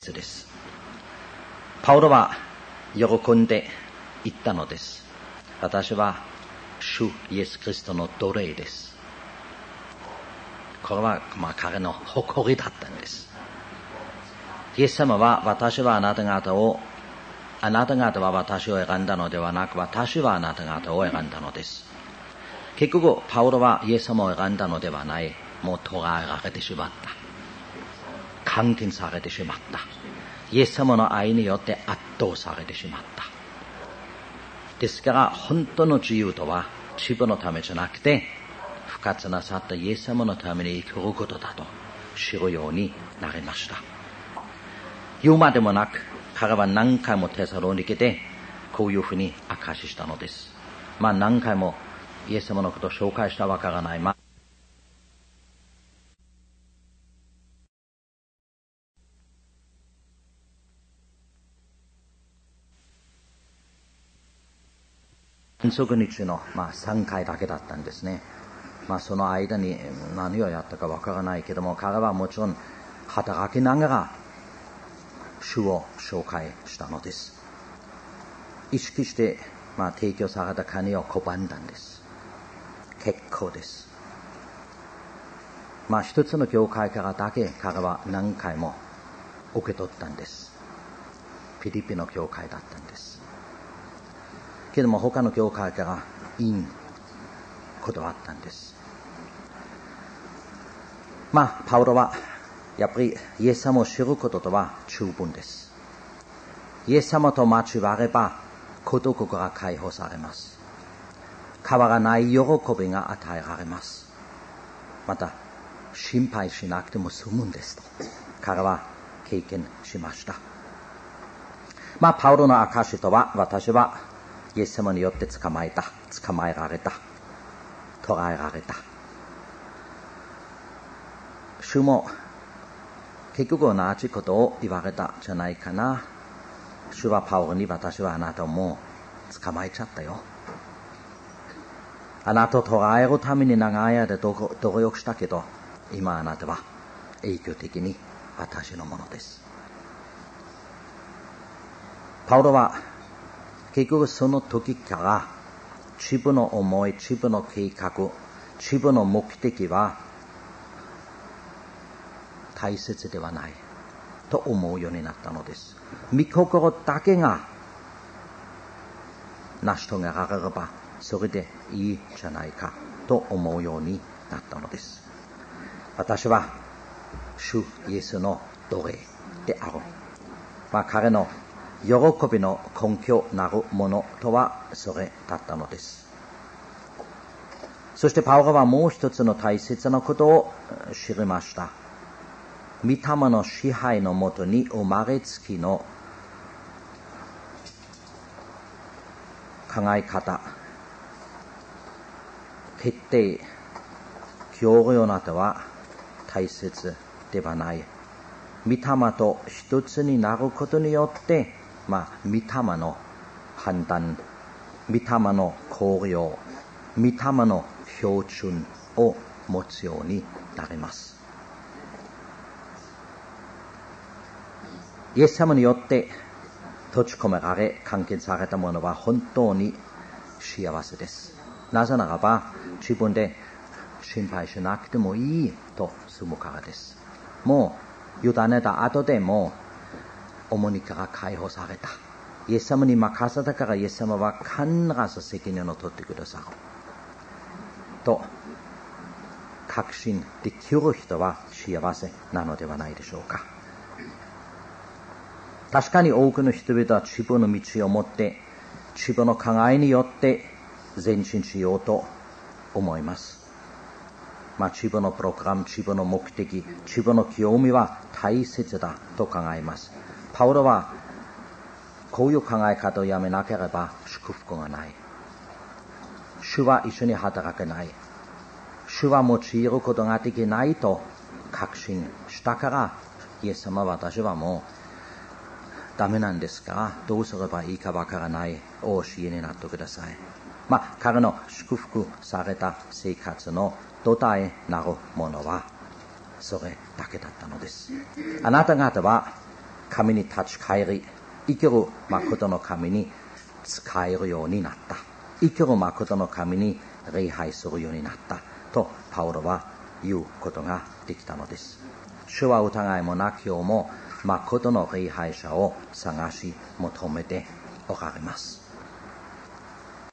節です。パウロは喜んで言ったのです。私は主イエス・キリストの奴隷です。これは彼の誇りだったんです。イエス様は私はあなた方は私を選んだのではなく、私はあなた方を選んだのです。結局パウロはイエス様を選んだのではない。もう捕らえられてしまった。監禁されてしまった。イエス様の愛によって圧倒されてしまった。ですから本当の自由とは自分のためじゃなくて、復活なさったイエス様のために生きることだと知るようになりました。言うまでもなく、彼は何回もテサロニケでこういうふうに証ししたのです。何回もイエス様のことを紹介したわからない。安息日の3回だけだったんですね。その間に何をやったかわからないけども、彼はもちろん働きながら主を紹介したのです。意識して提供された金を拒んだんです。結構です。一つの教会からだけ彼は何回も受け取ったんです。フィリピンの教会だったんです。けども他の教会からいいことがあったんです。パウロはやっぱりイエス様を知ることとは十分です。イエス様と交われば孤独から解放されます。変わらない喜びが与えられます。また心配しなくても済むんですと彼は経験しました。パウロの証とは、私はイエス様によって捕まえられた、捕らえられた。主も結局同じことを言われたじゃないかな。主はパウロに、私はあなたをもう捕まえちゃったよ。あなたを捕らえるために長い間努力したけど、今あなたは永久的に私のものです。パウロは結局その時から自分の思い、自分の計画、自分の目的は大切ではないと思うようになったのです。御心だけが成し遂げられればそれでいいじゃないかと思うようになったのです。私は主イエスの奴隷である。彼の喜びの根拠なるものとはそれだったのです。そしてパウロはもう一つの大切なことを知りました。御霊の支配のもとに生まれつきの考え方、決定、教養などは大切ではない。御霊と一つになることによって御霊の判断、御霊の考慮、御霊の標準を持つようになります。イエス様によって閉じ込められ監禁された者は本当に幸せです。なぜならば自分で心配しなくてもいいと済むからです。もう委ねた後でも重荷から解放された。イエス様に任せたから、イエス様は必ず責任を取ってくださると確信できる人は幸せなのではないでしょうか。確かに多くの人々は自分の道を持って自分の考えによって前進しようと思います。自分のプログラム、自分の目的、自分の興味は大切だと考えます。パウロはこういう考え方をやめなければ祝福がない。主は一緒に働けない。主は用いることができないと確信したから、イエス様は、私はもうダメなんですから、どうすればいいかわからない。お教えになってください。彼の祝福された生活の土台なるものはそれだけだったのです。あなた方は神に立ち返り、生きる誠の神に仕えるようになった。生きる誠の神に礼拝するようになったとパウロは言うことができたのです。主は疑いもなく今日も誠の礼拝者を探し求めておられます。